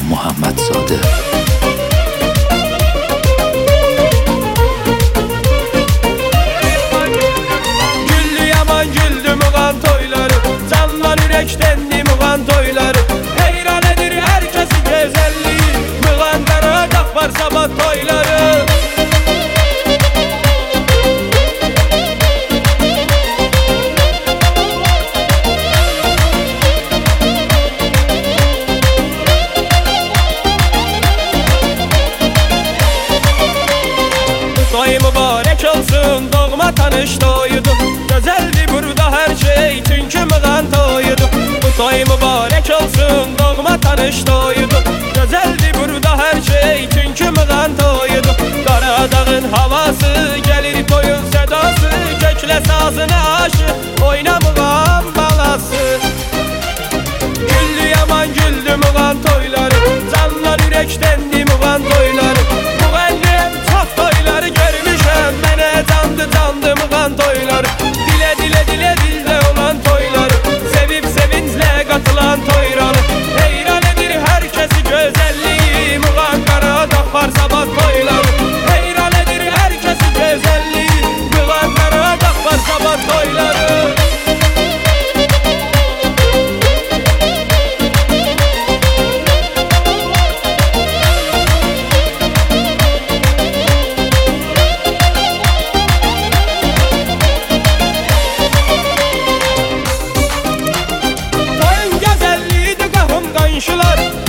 Muhammedzadə. Güllü yaman güldü muğan toyları, canlar ürəkdəndi muğan toyları. Heyran edir herkesi güzelliği, muğan Qaradağ var sabah toyları. Toy mübarek olsun, doğma tanış toyudu. Güzeldi burada her şey, çünkü muğan toyudu. Bu toy mübarek olsun, doğma tanış toyudu. Güzeldi burada her şey, çünkü muğan toyudu. Qaradağın havası, gelir toyun sedası. Kökle sazını aşı, oyna muğan balası. Güllü yaman güldü muğan toyları, canlar ürəkdəndi muğan toyları. Müğənnim çox toyları görmüşəm, mənə candı muğan toyları. Dilə dildə olan toyları, sevib sevinclə qatılan toyları. Heyran edir herkesi gözəlliyi, muğan Qaradağ var sabah toyları. Heyran edir herkesi gözəlliyi, muğan Qaradağ var sabah toyları. Qonşular